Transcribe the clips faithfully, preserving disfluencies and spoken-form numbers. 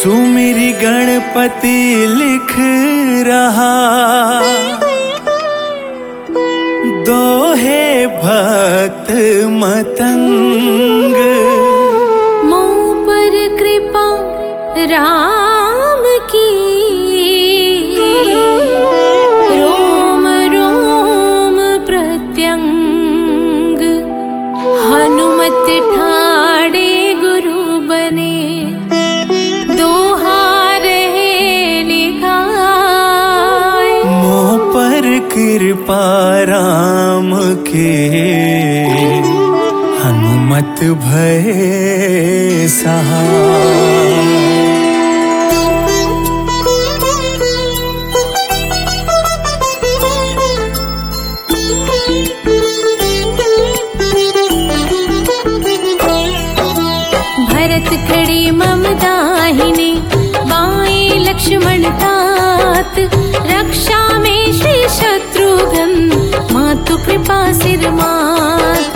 सुमिरी गणपति लिख रहा, दोहे भक्त मतंग। मोह पर कृपा राम की, रोम रोम प्रत्यंग। हनुमत ठाड़े गुरु बने, दोहार है लिखाए। मोह पर कृपा राम के, हनुमत भय सहाय। भरत खड़े मम दाहिने, बाएं लक्ष्मण तात। रक्षा में श्री शत्रुघ्न, मातु कृपा सिर मात।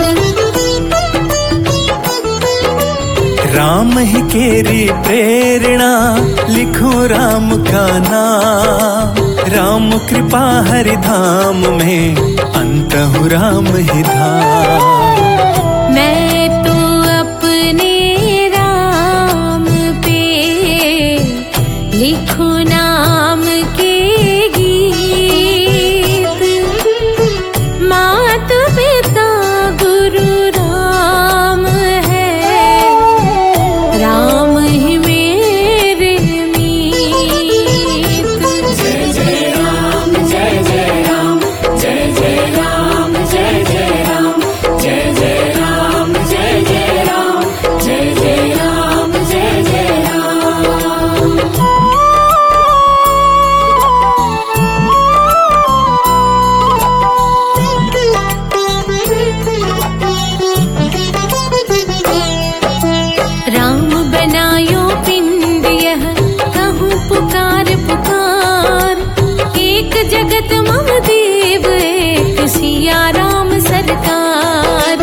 राम ही केरी प्रेरणा, लिखो राम का नाम। राम कृपा हरि धाम में, अंतहु राम ही धाम। मैं तो अपने राम पे, लिखूं नाम के गीत। मात पिता गुरु राम है, राम ही मेरे मीत। जय जय राम जय जय राम, जय जय राम जय जय राम, जय जय राम जय जय राम, जय जय राम जय जय राम। राम बनायो पिंड यह, कहूँ पुकार पुकार। एक जगत मम देव, एक सिया राम सरकार।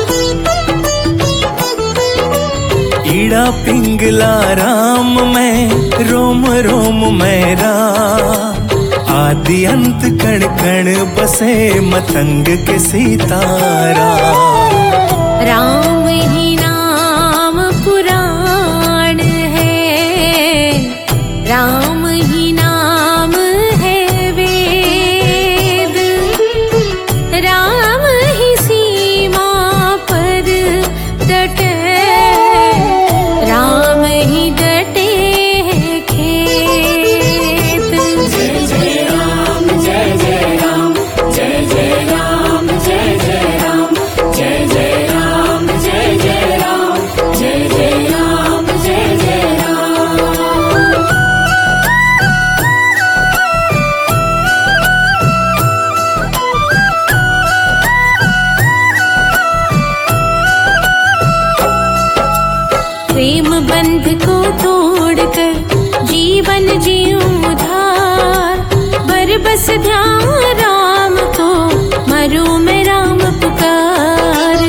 ईड़ा पिंगला राम मैं, रोम रोम मैं राम। आदि अंत कण कण बसे, मतंग के सीताराम। राम ही नाम पुराण है, राम ही नाम है वेद। राम ही सीमा पर डटे, राम ही डटे है खेत। जय जय राम जय जय राम, जय जय राम जय जय राम, जय जय राम जय जय राम, जय जय राम जय जय राम। प्रेम बंध को तोड़कर, जीवन जीऊं उधार। बरबस ध्यान राम को, मरूं मैं राम पुकार।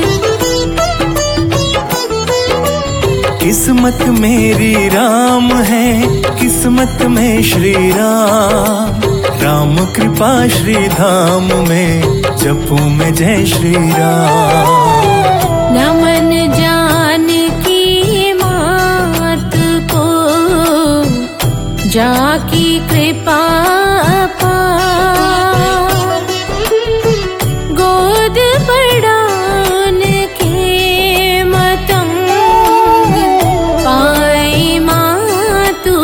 किस्मत मेरी राम है, किस्मत में श्री राम। राम कृपा श्री धाम में, जपूं मैं जय श्री राम। नमन जानकी मात को, जाकी कृपा पार। गोद पड़ान के मतंग, पाई मातु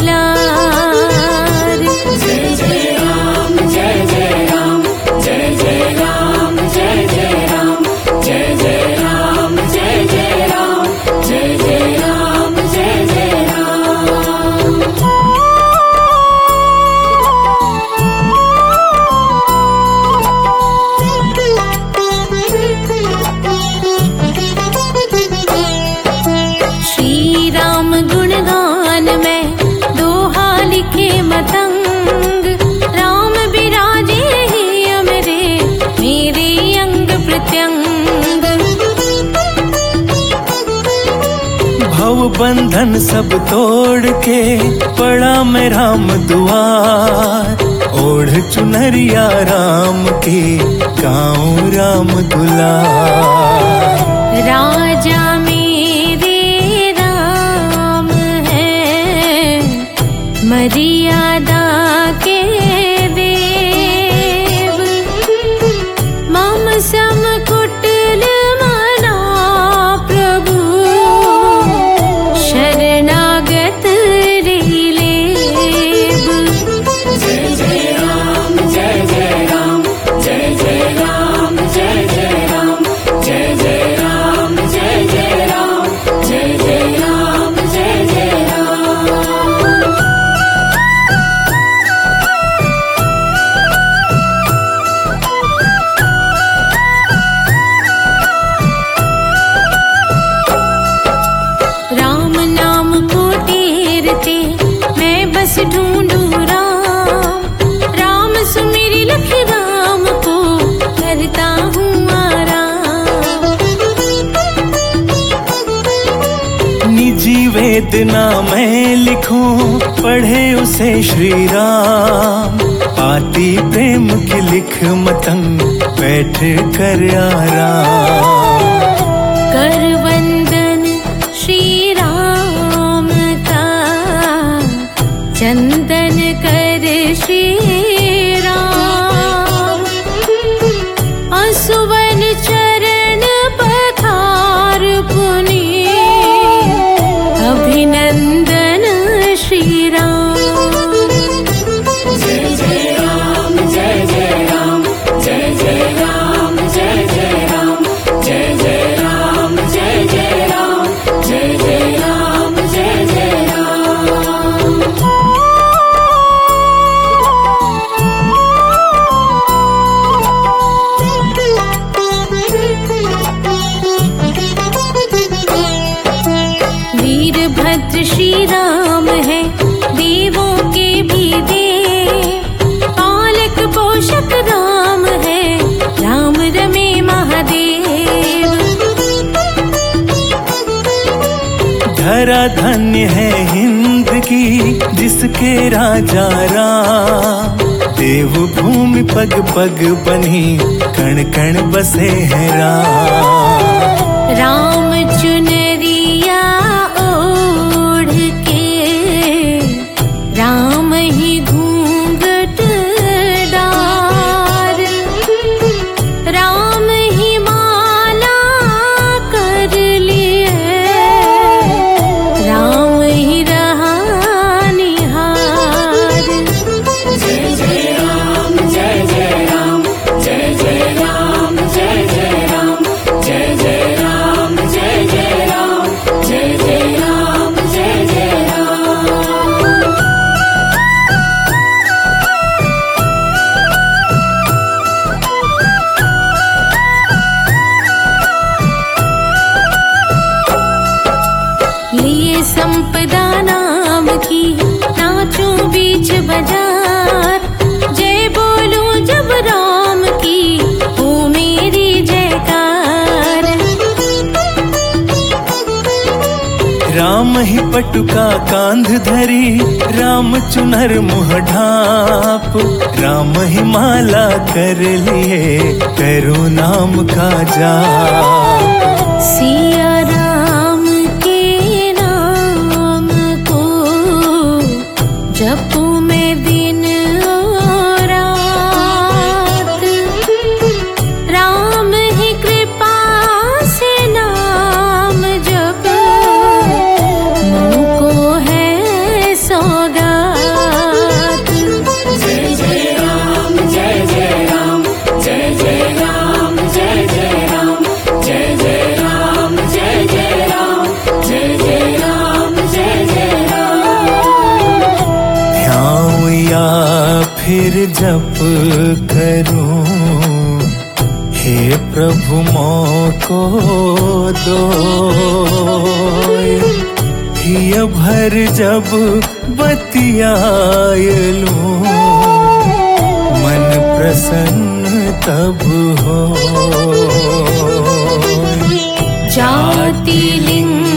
दुलार। जय जय राम जय जय राम, जय जय राम जय जय राम, जय जय राम जय जय राम, जय जय राम जय जय राम। भव बंधन सब तोड़ के पड़ा मैं राम दुआर। ओढ़ चुनरिया राम की गाऊं राम दुलार। राजा मेरे राम है, मर्यादा के देव। मम सम कुटिल मना प्रभु, शरणागत रीलेब। जय जय राम जय जय राम, जय जय राम जय जय राम, जय जय राम जय जय राम, जय जय राम जय जय राम। राम नाम को टेरते मैं बस ढूंढूं राम। राम सुमेरी लख राम को करता हूँ आराम। निजी वेदना मैं लिखूं पढ़े उसे श्री राम। आती प्रेम की लिख मतंग बैठ कर आराम। कर वंदन श्री राम का, चंदन कर श्री राम। असुवन चरण पखार पुनि, अभिनंदन श्री राम। जय जय राम जय जय राम, जय जय राम जय जय राम, जय जय राम जय जय राम, जय जय राम जय जय राम। वीरभद्र श्री राम है, देवों के भी देव। पालक पोषक राम है, राम रमे महादेव। धरा धन्य है हिंद की जिसके राजा राम। देव भूमि पग पग बनी कण कण बसे हैं राम। राम चुनरिया ओढ़ के, राम ही घूंघट डार। राम ही माला कर लिए, राम ही रहा निहार। जय जय राम जय जय राम, जय जय राम जय जय राम, जय जय राम जय जय राम, जय जय राम जय जय राम। लिए संपदा नाम की, नाचूं बीच बाजार। जय बोलूं जब राम की, हो मेरी जयकार। राम ही पटुका कांध धरी, राम चुनर मुह ढाप। राम ही माला कर लिए करो नाम का जाप। सिया राम के नाम को जपूं मैं दिन और रात। राम ही कृपा से नाम जप, मुझको है सौगात। जय जय राम जय जय राम, जय जय राम जय जय राम, जय जय राम जय जय राम, जय जय राम जय जय राम। ध्याऊं या फिर जप करूं, हे प्रभु मोको दो। हिय भर जब बतियाय लूं, मन प्रसन्न तब हो। जाति लिंग